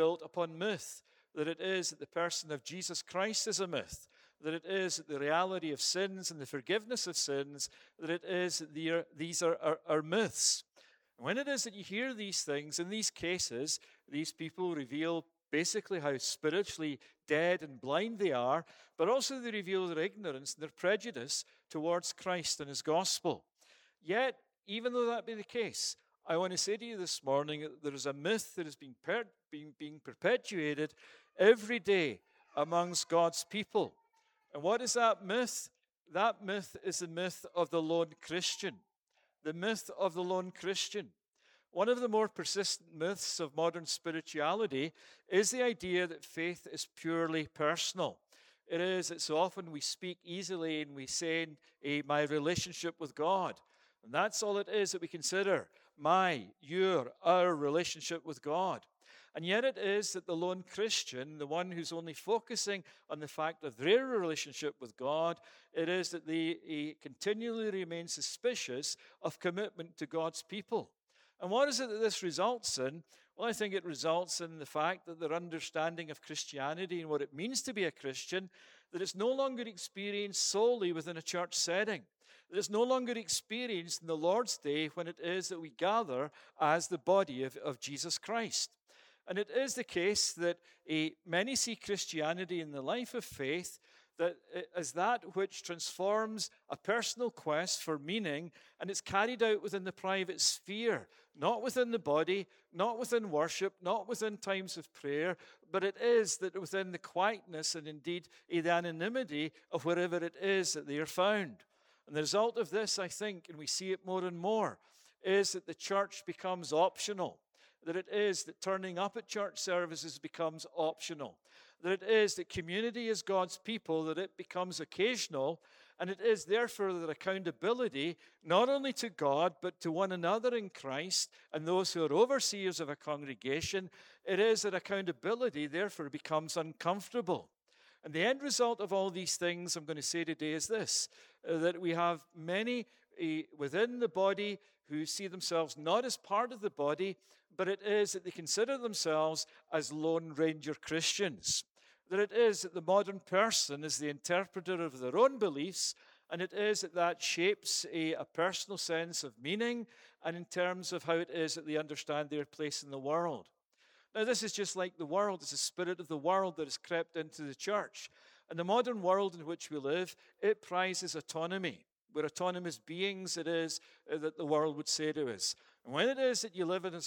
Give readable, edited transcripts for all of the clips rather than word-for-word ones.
built upon myth, that it is that the person of Jesus Christ is a myth, that it is that the reality of sins and the forgiveness of sins, that it is that these are myths. And when it is that you hear these things, in these cases, these people reveal basically how spiritually dead and blind they are, but also they reveal their ignorance and their prejudice towards Christ and his gospel. Yet, even though that be the case, I want to say to you this morning that there is a myth that is being perpetuated every day amongst God's people. And what is that myth? That myth is the myth of the lone Christian. The myth of the lone Christian. One of the more persistent myths of modern spirituality is the idea that faith is purely personal. It is that so often we speak easily and we say, my relationship with God. And that's all it is that we consider, our relationship with God. And yet it is that the lone Christian, the one who's only focusing on the fact of their relationship with God, it is that they continually remain suspicious of commitment to God's people. And what is it that this results in? Well, I think it results in the fact that their understanding of Christianity and what it means to be a Christian, that it's no longer experienced solely within a church setting. That it's no longer experienced in the Lord's Day when it is that we gather as the body of Jesus Christ. And it is the case that many see Christianity in the life of faith that as that which transforms a personal quest for meaning, and it's carried out within the private sphere, not within the body, not within worship, not within times of prayer, but it is that within the quietness and indeed the anonymity of wherever it is that they are found. And the result of this, I think, and we see it more and more, is that the church becomes optional. That it is that turning up at church services becomes optional. That it is that community as God's people, that it becomes occasional, and it is therefore that accountability, not only to God, but to one another in Christ and those who are overseers of a congregation, it is that accountability therefore becomes uncomfortable. And the end result of all these things I'm going to say today is this, that we have many within the body who see themselves not as part of the body, but it is that they consider themselves as Lone Ranger Christians. That it is that the modern person is the interpreter of their own beliefs, and it is that shapes a personal sense of meaning and in terms of how it is that they understand their place in the world. Now, this is just like the world. It's the spirit of the world that has crept into the church. And the modern world in which we live, it prizes autonomy. We're autonomous beings, it is that the world would say to us. And when it is that you live as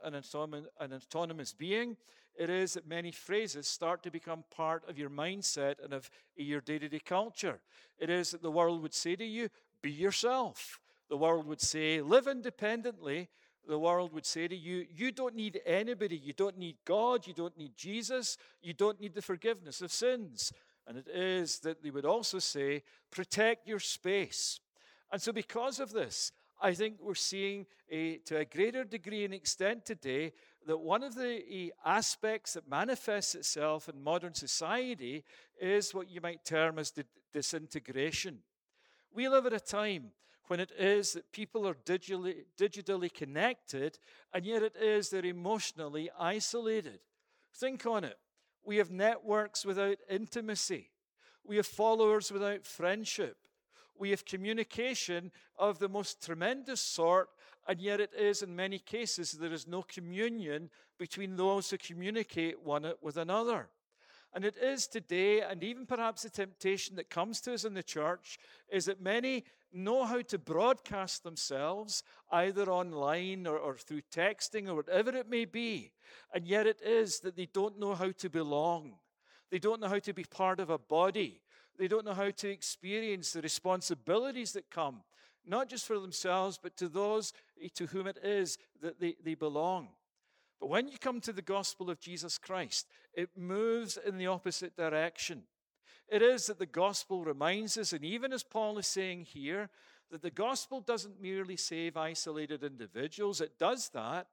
an autonomous being, it is that many phrases start to become part of your mindset and of your day-to-day culture. It is that the world would say to you, be yourself. The world would say, live independently. The world would say to you, you don't need anybody. You don't need God. You don't need Jesus. You don't need the forgiveness of sins. And it is that they would also say, protect your space. And so because of this, I think we're seeing to a greater degree and extent today that one of the aspects that manifests itself in modern society is what you might term as disintegration. We live at a time when it is that people are digitally connected, and yet it is they're emotionally isolated. Think on it. We have networks without intimacy. We have followers without friendship. We have communication of the most tremendous sort, and yet it is in many cases there is no communion between those who communicate one with another. And it is today, and even perhaps the temptation that comes to us in the church, is that many know how to broadcast themselves, either online or through texting or whatever it may be. And yet it is that they don't know how to belong. They don't know how to be part of a body. They don't know how to experience the responsibilities that come, not just for themselves, but to those to whom it is that they belong. But when you come to the gospel of Jesus Christ, it moves in the opposite direction. It is that the gospel reminds us, and even as Paul is saying here, that the gospel doesn't merely save isolated individuals. It does that.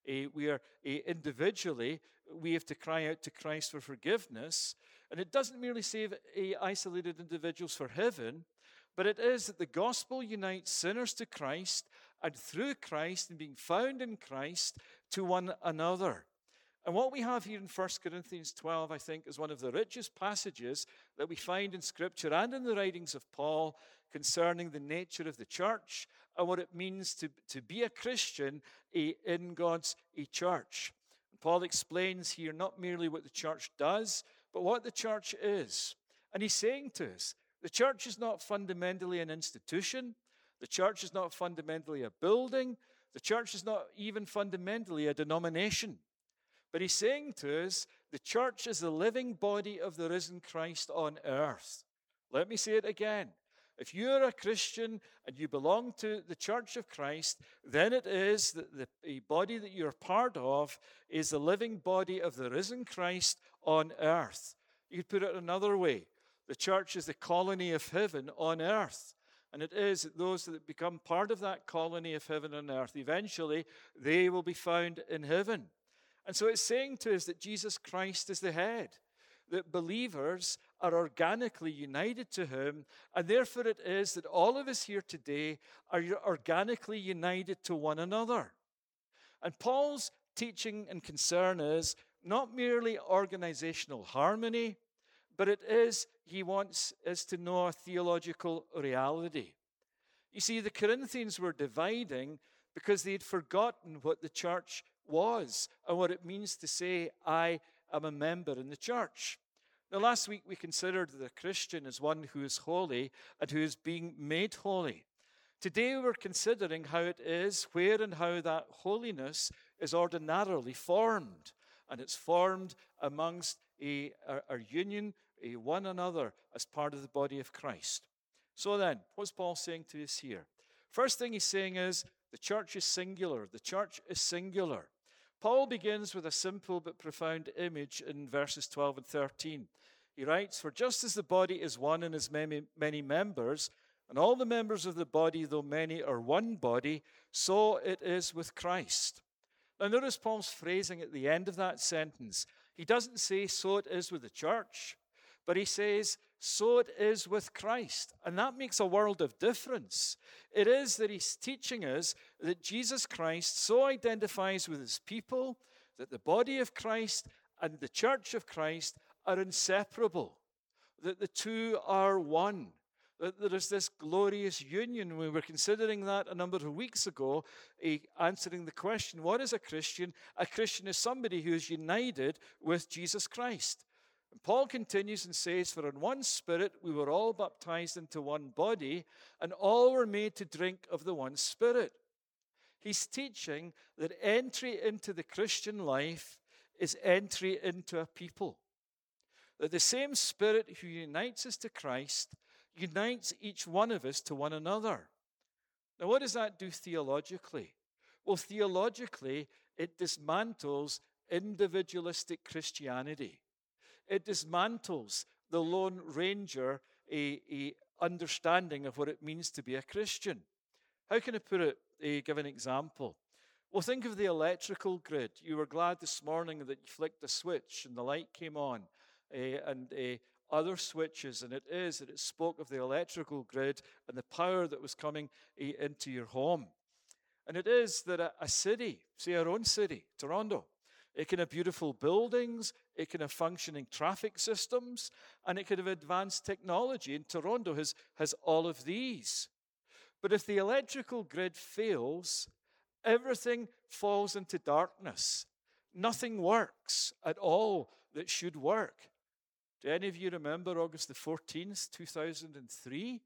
We are individually, we have to cry out to Christ for forgiveness. And it doesn't merely save isolated individuals for heaven, but it is that the gospel unites sinners to Christ, and through Christ and being found in Christ to one another. And what we have here in 1 Corinthians 12, I think, is one of the richest passages that we find in Scripture and in the writings of Paul concerning the nature of the church and what it means to be a Christian in God's church. And Paul explains here not merely what the church does, but what the church is. And he's saying to us, the church is not fundamentally an institution. The church is not fundamentally a building. The church is not even fundamentally a denomination. But he's saying to us, the church is the living body of the risen Christ on earth. Let me say it again. If you're a Christian and you belong to the church of Christ, then it is that the body that you're part of is the living body of the risen Christ on earth. You could put it another way. The church is the colony of heaven on earth. And it is that those that become part of that colony of heaven on earth, eventually they will be found in heaven. And so it's saying to us that Jesus Christ is the head, that believers are organically united to him, and therefore it is that all of us here today are organically united to one another. And Paul's teaching and concern is not merely organizational harmony, but it is, he wants us to know a theological reality. You see, the Corinthians were dividing because they had forgotten what the church was and what it means to say, I am a member in the church. Now, last week we considered that a Christian is one who is holy and who is being made holy. Today we're considering how it is, where and how that holiness is ordinarily formed. And it's formed amongst our union, one another as part of the body of Christ. So then, what's Paul saying to us here? First thing he's saying is, the church is singular. The church is singular. Paul begins with a simple but profound image in verses 12 and 13. He writes, for just as the body is one and has many members, and all the members of the body, though many, are one body, so it is with Christ. Now notice Paul's phrasing at the end of that sentence. He doesn't say, so it is with the church, but he says, so it is with Christ. And that makes a world of difference. It is that he's teaching us that Jesus Christ so identifies with his people that the body of Christ and the church of Christ are inseparable, that the two are one, that there is this glorious union. We were considering that a number of weeks ago, answering the question, what is a Christian? A Christian is somebody who is united with Jesus Christ. And Paul continues and says, for in one Spirit we were all baptized into one body, and all were made to drink of the one Spirit. He's teaching that entry into the Christian life is entry into a people. That the same Spirit who unites us to Christ unites each one of us to one another. Now, what does that do theologically? Well, theologically, it dismantles individualistic Christianity. It dismantles the Lone Ranger a understanding of what it means to be a Christian. How can I put it? Give an example. Well, think of the electrical grid. You were glad this morning that you flicked a switch and the light came on, and other switches, and it is that it spoke of the electrical grid and the power that was coming into your home. And it is that a city, say our own city, Toronto, it can have beautiful buildings, it can have functioning traffic systems, and it can have advanced technology. And Toronto has all of these. But if the electrical grid fails, everything falls into darkness. Nothing works at all that should work. Do any of you remember August the 14th, 2003?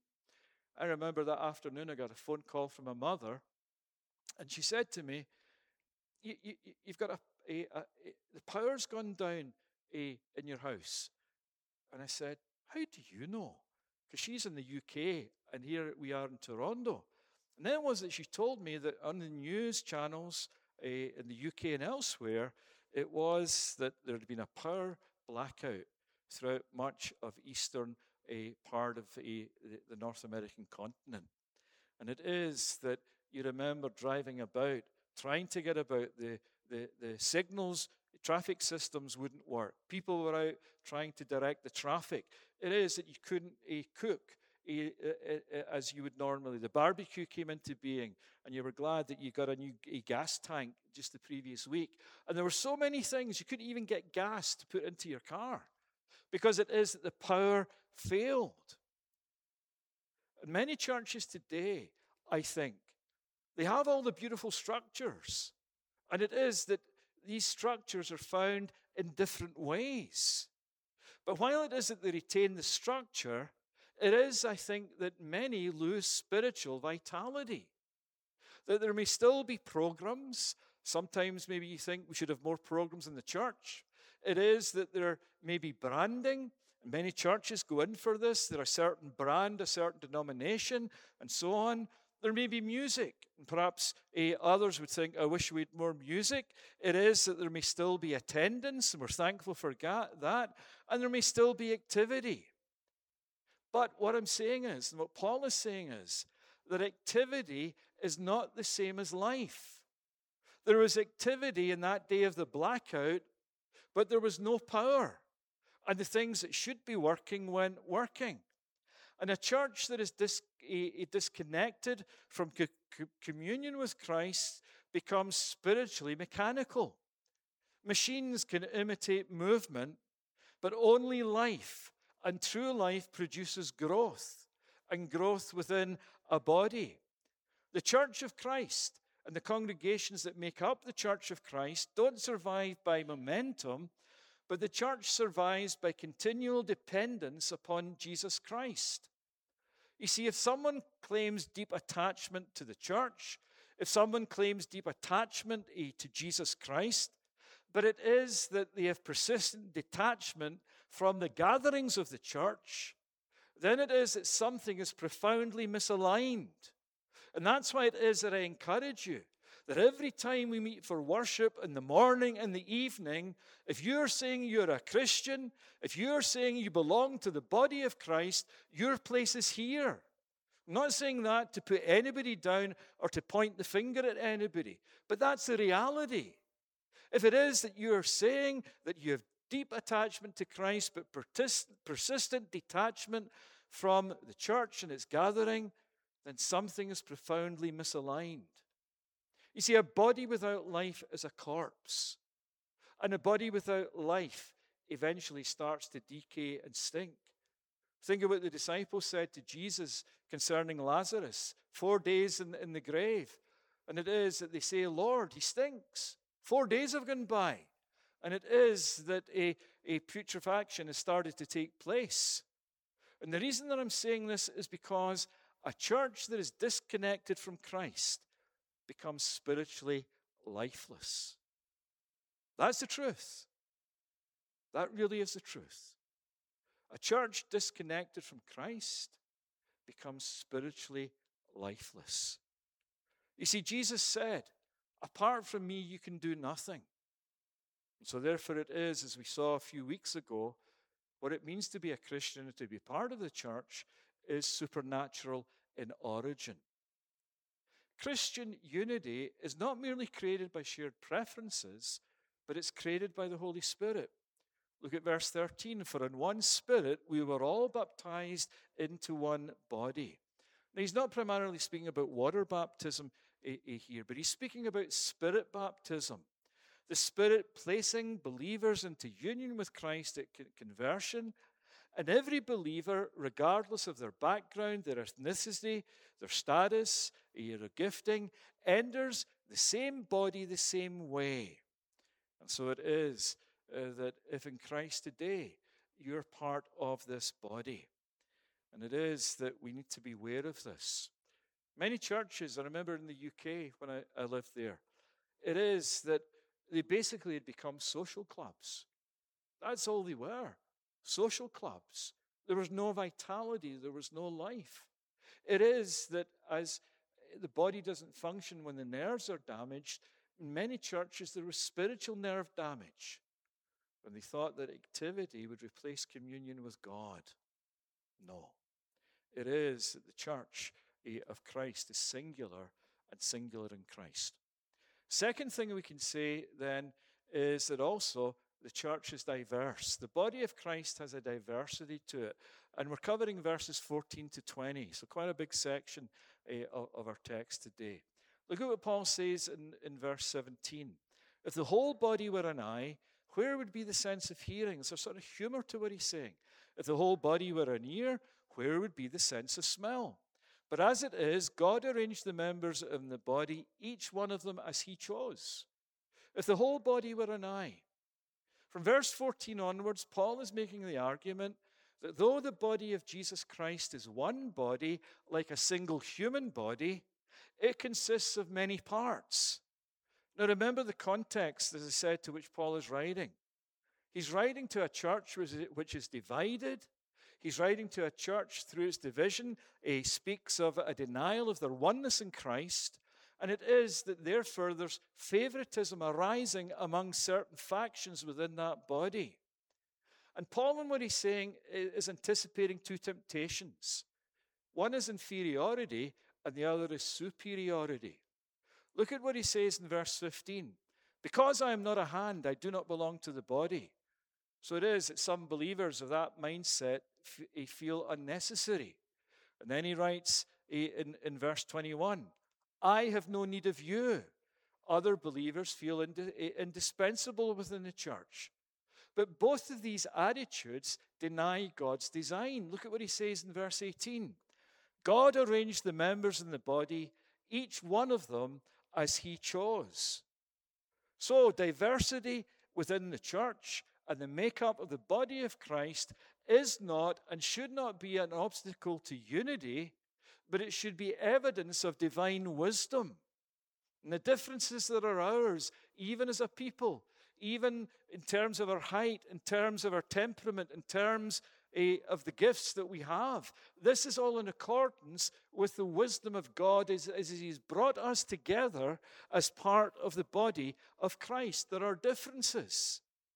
I remember that afternoon I got a phone call from a mother, and she said to me, you've got the power's gone down in your house. And I said, how do you know? Because she's in the UK, and here we are in Toronto. And then it was that she told me that on the news channels in the UK and elsewhere, it was that there had been a power blackout throughout much of eastern part of the North American continent. And it is that you remember driving about, trying to get about, the signals, the traffic systems wouldn't work. People were out trying to direct the traffic. It is that you couldn't cook as you would normally. The barbecue came into being, and you were glad that you got a gas tank just the previous week. And there were so many things, you couldn't even get gas to put into your car because it is that the power failed. And many churches today, I think, they have all the beautiful structures. And it is that these structures are found in different ways. But while it is that they retain the structure, it is, I think, that many lose spiritual vitality. That there may still be programs. Sometimes maybe you think we should have more programs in the church. It is that there may be branding. Many churches go in for this. There are a certain brand, a certain denomination, and so on. There may be music, and perhaps others would think, I wish we had more music. It is that there may still be attendance, and we're thankful for that, and there may still be activity. But what I'm saying is, and what Paul is saying is, that activity is not the same as life. There was activity in that day of the blackout, but there was no power, and the things that should be working weren't working. And a church that is disconnected from communion with Christ becomes spiritually mechanical. Machines can imitate movement, but only life and true life produces growth, and growth within a body. The Church of Christ and the congregations that make up the Church of Christ don't survive by momentum, but the church survives by continual dependence upon Jesus Christ. You see, if someone claims deep attachment to the church, if someone claims deep attachment to Jesus Christ, but it is that they have persistent detachment from the gatherings of the church, then it is that something is profoundly misaligned. And that's why it is that I encourage you that every time we meet for worship in the morning and the evening, if you're saying you're a Christian, if you're saying you belong to the body of Christ, your place is here. I'm not saying that to put anybody down or to point the finger at anybody, but that's the reality. If it is that you're saying that you have deep attachment to Christ, but persistent detachment from the church and its gathering, then something is profoundly misaligned. You see, a body without life is a corpse. And a body without life eventually starts to decay and stink. Think of what the disciples said to Jesus concerning Lazarus, 4 days in the grave. And it is that they say, Lord, he stinks. 4 days have gone by. And it is that a putrefaction has started to take place. And the reason that I'm saying this is because a church that is disconnected from Christ becomes spiritually lifeless. That's the truth. That really is the truth. A church disconnected from Christ becomes spiritually lifeless. You see, Jesus said, apart from me, you can do nothing. So therefore it is, as we saw a few weeks ago, what it means to be a Christian and to be part of the church is supernatural in origin. Christian unity is not merely created by shared preferences, but it's created by the Holy Spirit. Look at verse 13. For in one Spirit we were all baptized into one body. Now, he's not primarily speaking about water baptism here, but he's speaking about Spirit baptism. The Spirit placing believers into union with Christ at conversion. And every believer, regardless of their background, their ethnicity, their status, their gifting, enters the same body the same way. And so it is that if in Christ today, you're part of this body. And it is that we need to be aware of this. Many churches, I remember in the UK when I lived there, it is that they basically had become social clubs. That's all they were. Social clubs. There was no vitality. There was no life. It is that as the body doesn't function when the nerves are damaged, in many churches there was spiritual nerve damage when they thought that activity would replace communion with God. No. It is that the church of Christ is singular and singular in Christ. Second thing we can say then is that also the church is diverse. The body of Christ has a diversity to it. And we're covering verses 14 to 20, so quite a big section of our text today. Look at what Paul says in verse 17. If the whole body were an eye, where would be the sense of hearing? There's a sort of humor to what he's saying. If the whole body were an ear, where would be the sense of smell? But as it is, God arranged the members of the body, each one of them as he chose. If the whole body were an eye. From verse 14 onwards, Paul is making the argument that though the body of Jesus Christ is one body, like a single human body, it consists of many parts. Now remember the context, as I said, to which Paul is writing. He's writing to a church which is divided. He's writing to a church through its division. He speaks of a denial of their oneness in Christ. And it is that therefore there's favoritism arising among certain factions within that body. And Paul, in what he's saying, is anticipating two temptations. One is inferiority, and the other is superiority. Look at what he says in verse 15. Because I am not a hand, I do not belong to the body. So it is that some believers of that mindset feel unnecessary. And then he writes in verse 21, I have no need of you. Other believers feel indispensable within the church. But both of these attitudes deny God's design. Look at what he says in verse 18. God arranged the members in the body, each one of them as he chose. So diversity within the church and the makeup of the body of Christ is not and should not be an obstacle to unity, but it should be evidence of divine wisdom. And the differences that are ours, even as a people, even in terms of our height, in terms of our temperament, in terms of the gifts that we have, this is all in accordance with the wisdom of God as he's brought us together as part of the body of Christ. There are differences.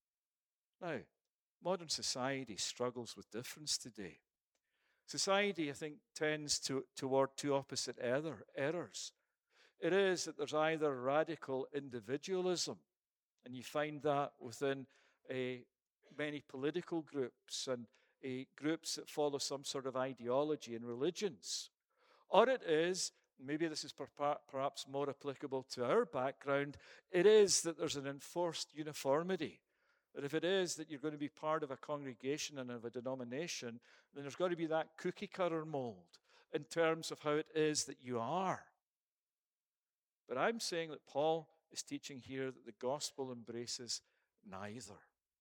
Now, modern society struggles with difference today. Society, I think, tends toward two opposite errors. It is that there's either radical individualism, and you find that within many political groups and groups that follow some sort of ideology and religions. Or it is, maybe this is perhaps more applicable to our background, it is that there's an enforced uniformity. That if it is that you're going to be part of a congregation and of a denomination, then there's got to be that cookie cutter mold in terms of how it is that you are. But I'm saying that Paul is teaching here that the gospel embraces neither.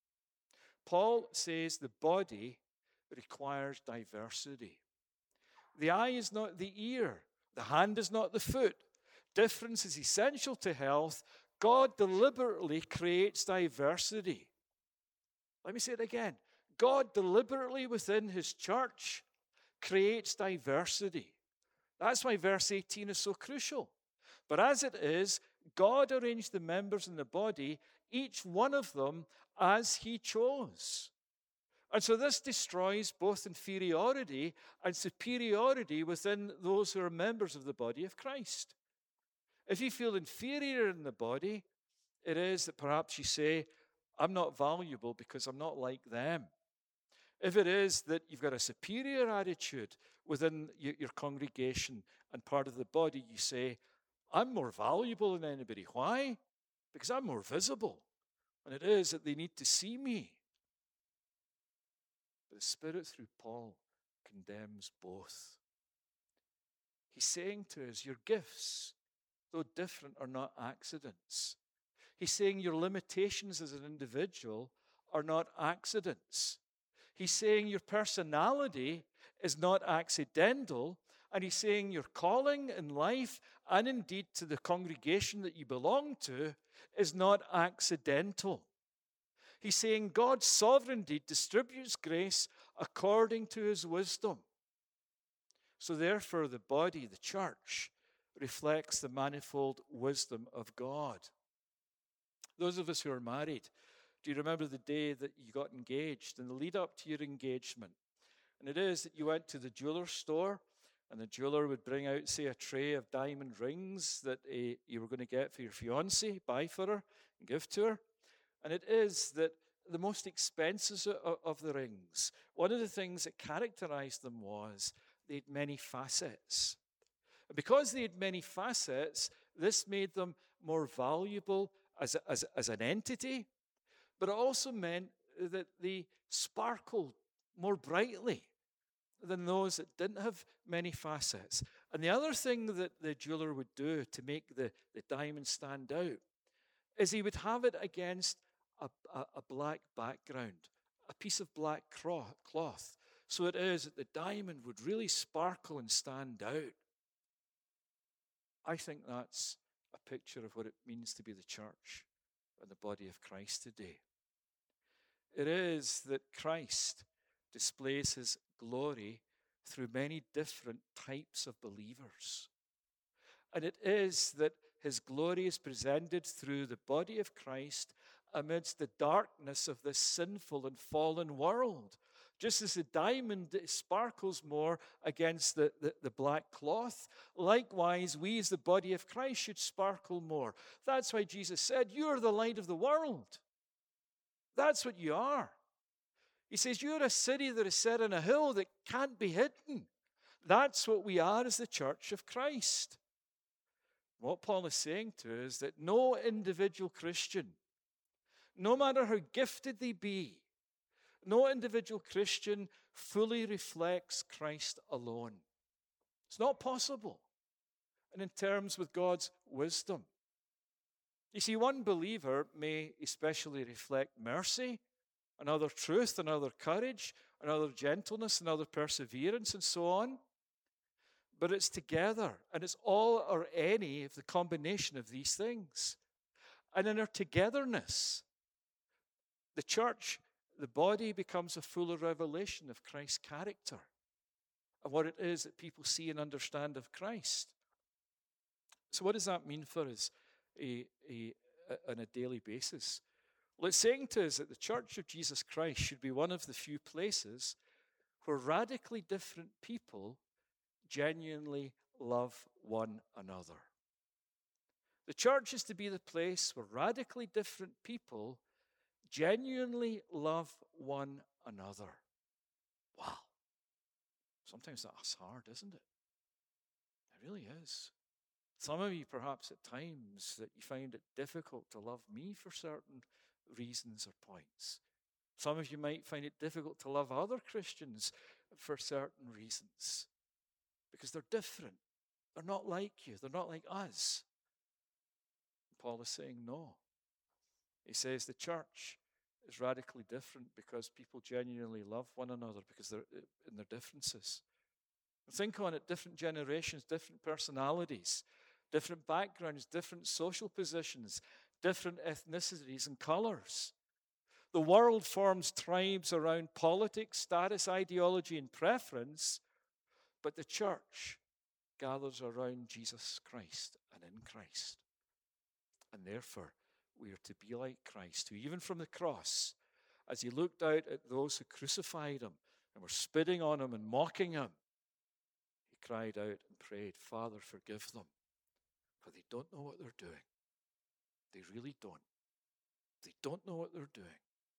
Paul says the body requires diversity. The eye is not the ear. The hand is not the foot. Difference is essential to health. God deliberately creates diversity. Let me say it again. God deliberately within his church creates diversity. That's why verse 18 is so crucial. But as it is, God arranged the members in the body, each one of them as he chose. And so this destroys both inferiority and superiority within those who are members of the body of Christ. If you feel inferior in the body, it is that perhaps you say, I'm not valuable because I'm not like them. If it is that you've got a superior attitude within your congregation and part of the body, you say, I'm more valuable than anybody. Why? Because I'm more visible. And it is that they need to see me. But the Spirit through Paul condemns both. He's saying to us, your gifts, though different, are not accidents. He's saying your limitations as an individual are not accidents. He's saying your personality is not accidental. And he's saying your calling in life, and indeed to the congregation that you belong to, is not accidental. He's saying God's sovereignty distributes grace according to his wisdom. So therefore, the body, the church, reflects the manifold wisdom of God. Those of us who are married, do you remember the day that you got engaged and the lead up to your engagement? And it is that you went to the jeweler's store, and the jeweler would bring out, say, a tray of diamond rings that you were going to get for your fiancée, buy for her, and give to her. And it is that the most expensive of the rings, one of the things that characterized them was they had many facets. And because they had many facets, this made them more valuable as an entity, but it also meant that they sparkled more brightly than those that didn't have many facets. And the other thing that the jeweler would do to make the diamond stand out is he would have it against a black background, a piece of black cloth. So it is that the diamond would really sparkle and stand out. I think that's a picture of what it means to be the church and the body of Christ today. It is that Christ displays his glory through many different types of believers. And it is that his glory is presented through the body of Christ amidst the darkness of this sinful and fallen world. Just as the diamond sparkles more against the black cloth, likewise, we as the body of Christ should sparkle more. That's why Jesus said, "You are the light of the world." That's what you are. He says, "You're a city that is set on a hill that can't be hidden." That's what we are as the church of Christ. What Paul is saying to us is that no individual Christian, no matter how gifted they be, no individual Christian fully reflects Christ alone. It's not possible. And in terms with God's wisdom. You see, one believer may especially reflect mercy, another truth, another courage, another gentleness, another perseverance, and so on. But it's together, and it's all or any of the combination of these things. And in our togetherness, the church, the body, becomes a fuller revelation of Christ's character and what it is that people see and understand of Christ. So what does that mean for us on a daily basis? Well, it's saying to us that the Church of Jesus Christ should be one of the few places where radically different people genuinely love one another. The church is to be the place where radically different people genuinely love one another. Wow. Sometimes that's hard, isn't it? It really is. Some of you, perhaps at times, that you find it difficult to love me for certain reasons or points. Some of you might find it difficult to love other Christians for certain reasons because they're different. They're not like you. They're not like us. Paul is saying no. He says the church is radically different because people genuinely love one another because they're in their differences. Think on it, different generations, different personalities, different backgrounds, different social positions, different ethnicities and colors. The world forms tribes around politics, status, ideology, and preference, but the church gathers around Jesus Christ and in Christ. And therefore, we are to be like Christ, who even from the cross, as he looked out at those who crucified him and were spitting on him and mocking him, he cried out and prayed, "Father, forgive them, for they don't know what they're doing." They really don't. They don't know what they're doing.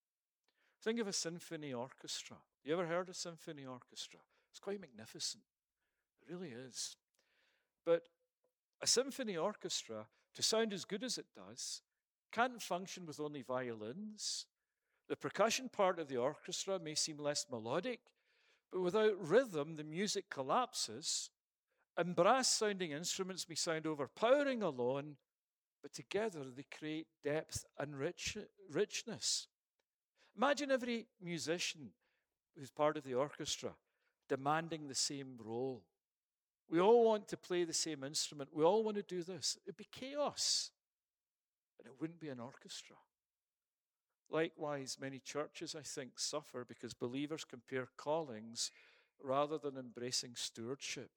Think of a symphony orchestra. You ever heard of symphony orchestra? It's quite magnificent. It really is. But a symphony orchestra, to sound as good as it does, can't function with only violins. The percussion part of the orchestra may seem less melodic, but without rhythm, the music collapses. And brass-sounding instruments may sound overpowering alone, but together they create depth and richness. Imagine every musician who's part of the orchestra demanding the same role. We all want to play the same instrument. We all want to do this. It'd be chaos, and it wouldn't be an orchestra. Likewise, many churches, I think, suffer because believers compare callings rather than embracing stewardship.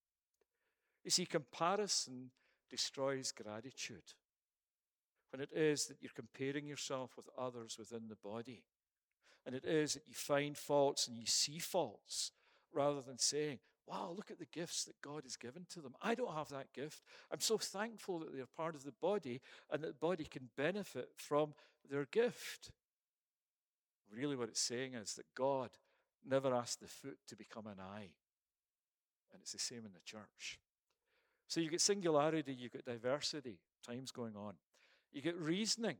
You see, comparison destroys gratitude. When it is that you're comparing yourself with others within the body, and it is that you find faults and you see faults, rather than saying, "Wow, look at the gifts that God has given to them. I don't have that gift. I'm so thankful that they're part of the body and that the body can benefit from their gift." Really what it's saying is that God never asked the foot to become an eye. And it's the same in the church. So you get singularity, you get diversity, time's going on. You get reasoning.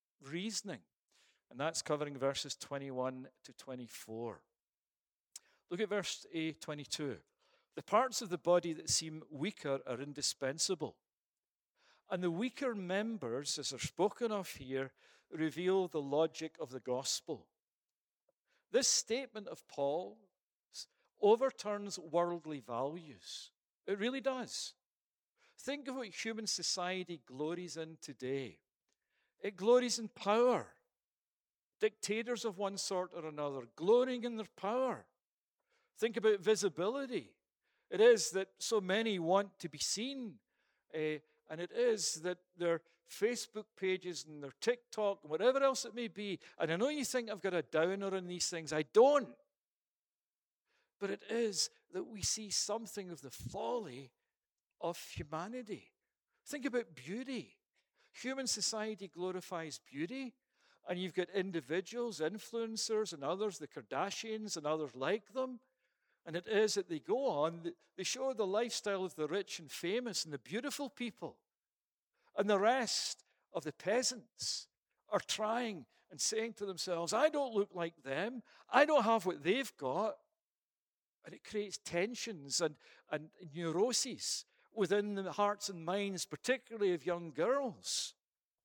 And that's covering verses 21 to 24. Look at verse 22. The parts of the body that seem weaker are indispensable. And the weaker members, as are spoken of here, reveal the logic of the gospel. This statement of Paul overturns worldly values. It really does. Think of what human society glories in today. It glories in power. Dictators of one sort or another, glorying in their power. Think about visibility. It is that so many want to be seen. And it is that their Facebook pages and their TikTok, and whatever else it may be. And I know you think I've got a downer on these things. I don't. But it is that we see something of the folly of humanity. Think about beauty. Human society glorifies beauty. And you've got individuals, influencers, and others, the Kardashians and others like them. And it is that they go on, they show the lifestyle of the rich and famous and the beautiful people. And the rest of the peasants are trying and saying to themselves, I don't look like them. I don't have what they've got. And it creates tensions and neuroses within the hearts and minds, particularly of young girls.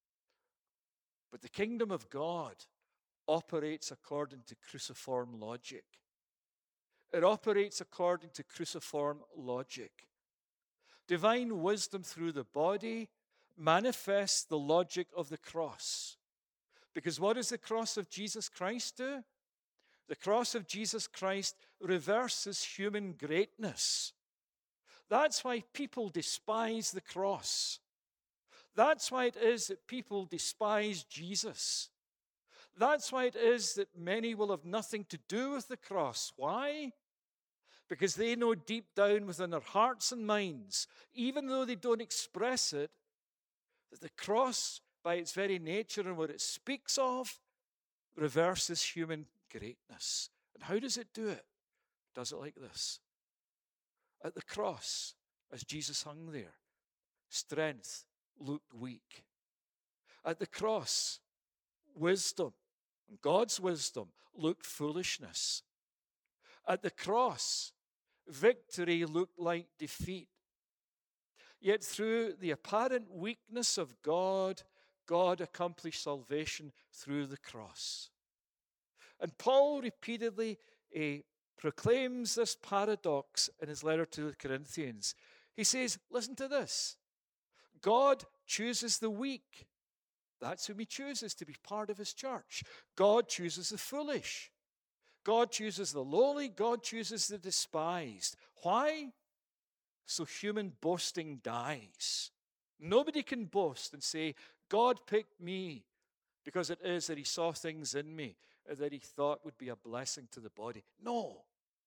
But the kingdom of God operates according to cruciform logic. It operates according to cruciform logic. Divine wisdom through the body manifests the logic of the cross. Because what does the cross of Jesus Christ do? The cross of Jesus Christ reverses human greatness. That's why people despise the cross. That's why it is that people despise Jesus. That's why it is that many will have nothing to do with the cross. Why? Because they know deep down within their hearts and minds, even though they don't express it, that the cross, by its very nature and what it speaks of, reverses human greatness. And how does it do it? It does it like this. At the cross, as Jesus hung there, strength looked weak. At the cross, wisdom, God's wisdom, looked foolishness. At the cross, victory looked like defeat. Yet through the apparent weakness of God, God accomplished salvation through the cross. And Paul repeatedly proclaims this paradox in his letter to the Corinthians. He says, listen to this. God chooses the weak. That's whom he chooses to be part of his church. God chooses the foolish. God chooses the lowly. God chooses the despised. Why? So human boasting dies. Nobody can boast and say, God picked me because it is that he saw things in me that he thought would be a blessing to the body. No.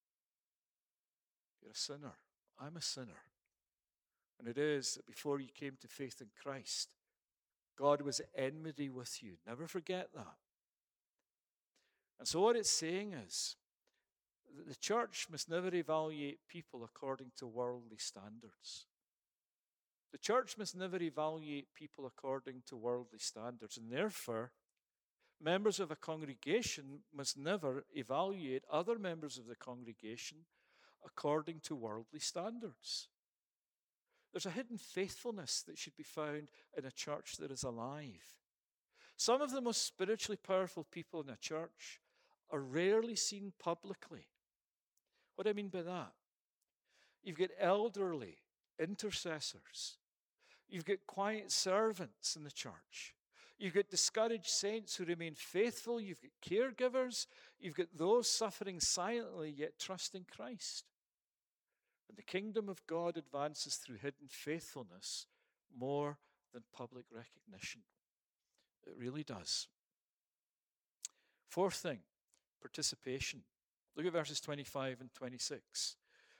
You're a sinner. I'm a sinner. And it is that before you came to faith in Christ, God was at enmity with you. Never forget that. And so what it's saying is that the church must never evaluate people according to worldly standards. The church must never evaluate people according to worldly standards. And therefore, members of a congregation must never evaluate other members of the congregation according to worldly standards. There's a hidden faithfulness that should be found in a church that is alive. Some of the most spiritually powerful people in a church are rarely seen publicly. What do I mean by that? You've got elderly intercessors. You've got quiet servants in the church. You've got discouraged saints who remain faithful. You've got caregivers. You've got those suffering silently yet trusting Christ. And the kingdom of God advances through hidden faithfulness more than public recognition. It really does. Fourth thing, participation. Look at verses 25 and 26.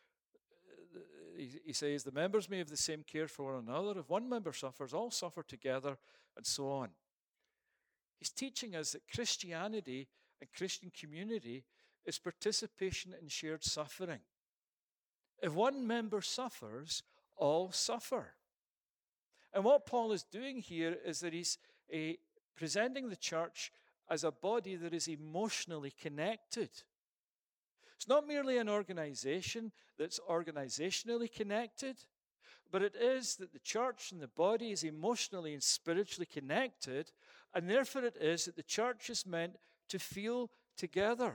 He says, the members may have the same care for one another. If one member suffers, all suffer together, and so on. He's teaching us that Christianity And Christian community is participation in shared suffering. If one member suffers, all suffer. And what Paul is doing here is that he's presenting the church as a body that is emotionally connected. It's not merely an organization that's organizationally connected, but it is that the church and the body is emotionally and spiritually connected, and therefore it is that the church is meant to feel together.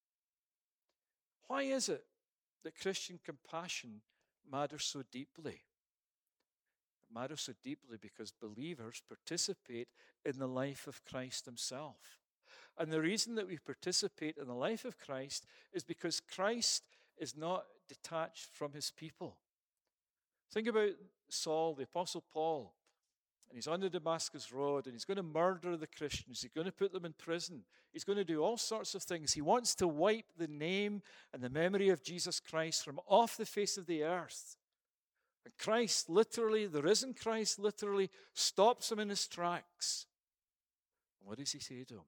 Why is it that Christian compassion matters so deeply? It matters so deeply because believers participate in the life of Christ himself. And the reason that we participate in the life of Christ is because Christ is not detached from his people. Think about Saul, the Apostle Paul, and he's on the Damascus Road, and he's going to murder the Christians. He's going to put them in prison. He's going to do all sorts of things. He wants to wipe the name and the memory of Jesus Christ from off the face of the earth. And Christ literally, the risen Christ literally stops him in his tracks. And what does he say to him?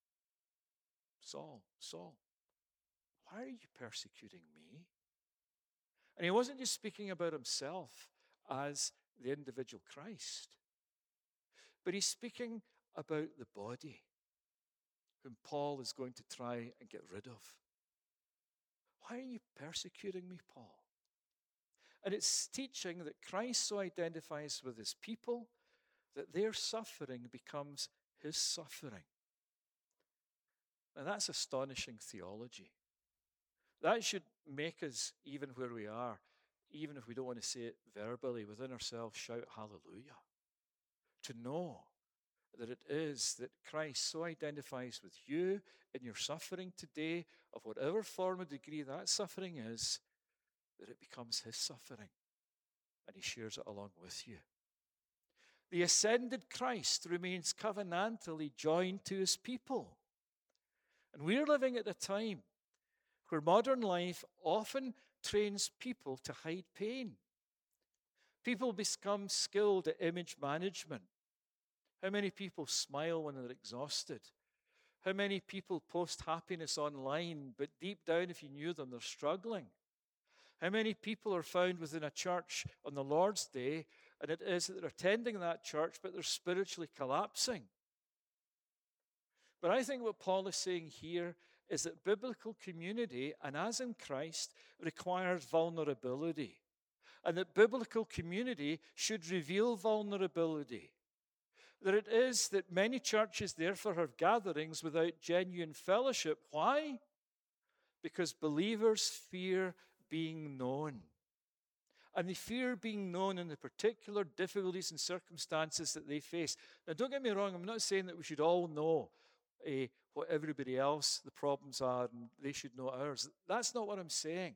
Saul, Saul, why are you persecuting me? And he wasn't just speaking about himself as the individual Christ, but he's speaking about the body whom Paul is going to try and get rid of. Why are you persecuting me, Paul? And it's teaching that Christ so identifies with his people that their suffering becomes his suffering. Now that's astonishing theology. That should make us, even where we are, even if we don't want to say it verbally, within ourselves shout hallelujah. To know that it is that Christ so identifies with you in your suffering today, of whatever form or degree that suffering is, that it becomes his suffering and he shares it along with you. The ascended Christ remains covenantally joined to his people. And we're living at a time where modern life often trains people to hide pain. People become skilled at image management. How many people smile when they're exhausted? How many people post happiness online, but deep down, if you knew them, they're struggling? How many people are found within a church on the Lord's Day, and it is that they're attending that church, but they're spiritually collapsing? But I think what Paul is saying here is that biblical community, and as in Christ, requires vulnerability. And that biblical community should reveal vulnerability. That it is that many churches therefore have gatherings without genuine fellowship. Why? Because believers fear being known. And they fear being known in the particular difficulties and circumstances that they face. Now, don't get me wrong, I'm not saying that we should all know what everybody else, the problems are, and they should know ours. That's not what I'm saying.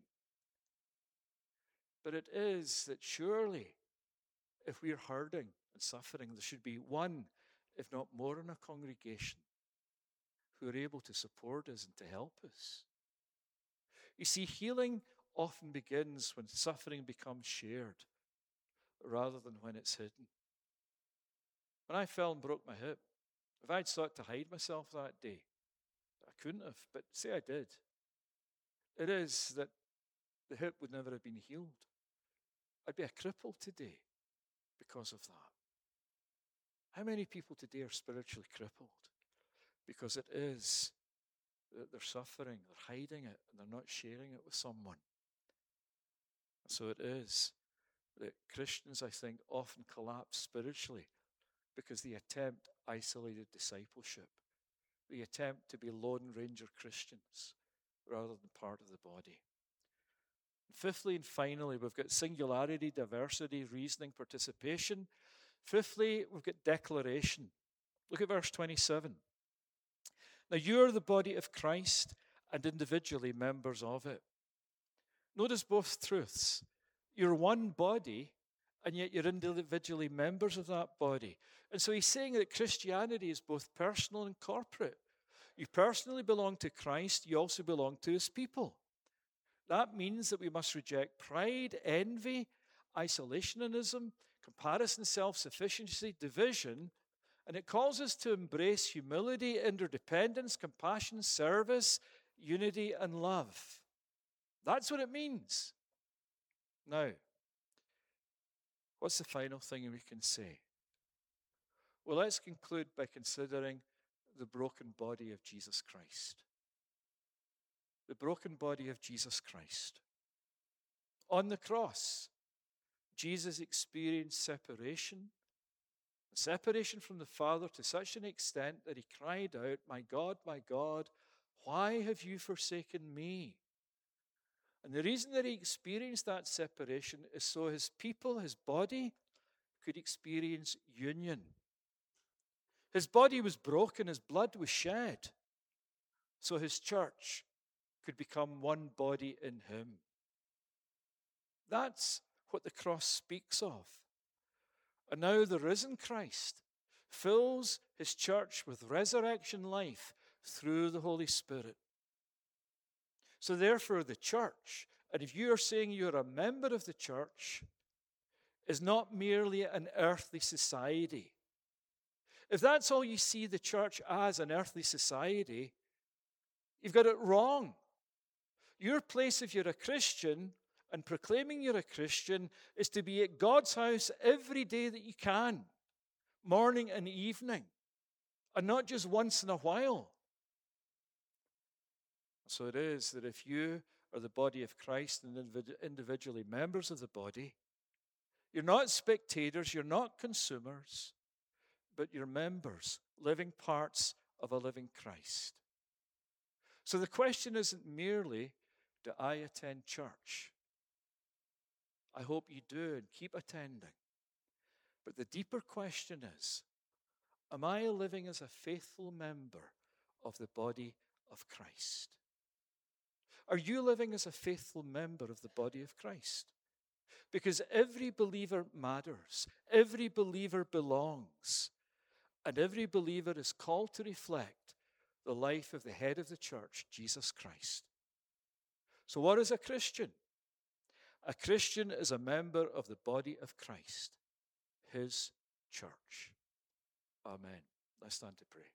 But it is that surely, if we're hurting and suffering, there should be one, if not more, in a congregation who are able to support us and to help us. You see, healing often begins when suffering becomes shared rather than when it's hidden. When I fell and broke my hip, if I'd sought to hide myself that day, I couldn't have, but say I did, it is that the hip would never have been healed. I'd be a cripple today because of that. How many people today are spiritually crippled? Because it is that they're suffering, they're hiding it, and they're not sharing it with someone. So it is that Christians, I think, often collapse spiritually because they attempt isolated discipleship. They attempt to be Lone Ranger Christians rather than part of the body. And fifthly and finally, we've got singularity, diversity, reasoning, participation. Fifthly, we've got declaration. Look at verse 27. Now you are the body of Christ and individually members of it. Notice both truths. You're one body, and yet you're individually members of that body. And so he's saying that Christianity is both personal and corporate. You personally belong to Christ, you also belong to his people. That means that we must reject pride, envy, isolationism, comparison, self-sufficiency, division, And it calls us to embrace humility, interdependence, compassion, service, unity, and love. That's what it means. Now, what's the final thing we can say? Well, let's conclude by considering the broken body of Jesus Christ. The broken body of Jesus Christ. On the cross, Jesus experienced separation from the Father to such an extent that he cried out, my God, why have you forsaken me?" And the reason that he experienced that separation is so his people, his body, could experience union. His body was broken, his blood was shed, so his church could become one body in him. That's what the cross speaks of. And now the risen Christ fills his church with resurrection life through the Holy Spirit. So therefore the church, and if you are saying you're a member of the church, is not merely an earthly society. If that's all you see the church as, an earthly society, you've got it wrong. Your place, if you're a Christian, and proclaiming you're a Christian, is to be at God's house every day that you can, morning and evening, and not just once in a while. So it is that if you are the body of Christ and individually members of the body, you're not spectators, you're not consumers, but you're members, living parts of a living Christ. So the question isn't merely, do I attend church? I hope you do and keep attending. But the deeper question is, am I living as a faithful member of the body of Christ? Are you living as a faithful member of the body of Christ? Because every believer matters. Every believer belongs. And every believer is called to reflect the life of the head of the church, Jesus Christ. So what is a Christian? A Christian is a member of the body of Christ, his church. Amen. Let's stand to pray.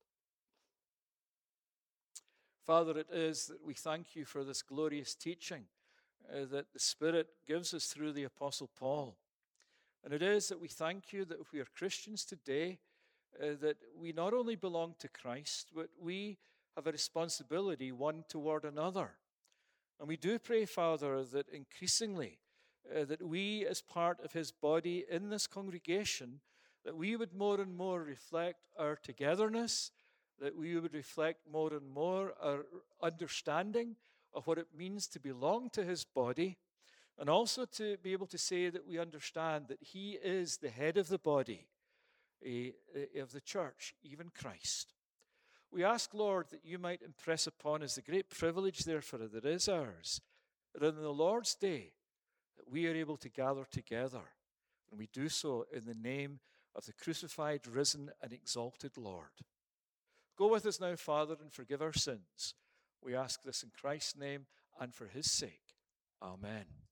Father, it is that we thank you for this glorious teaching that the Spirit gives us through the Apostle Paul. And it is that we thank you that if we are Christians today, that we not only belong to Christ, but we have a responsibility one toward another. And we do pray, Father, that increasingly, that we as part of his body in this congregation, that we would more and more reflect our togetherness, that we would reflect more and more our understanding of what it means to belong to his body, and also to be able to say that we understand that he is the head of the body of the church, even Christ. We ask, Lord, that you might impress upon us the great privilege, therefore, that is ours, that in the Lord's day, that we are able to gather together, and we do so in the name of the crucified, risen, and exalted Lord. Go with us now, Father, and forgive our sins. We ask this in Christ's name and for his sake. Amen.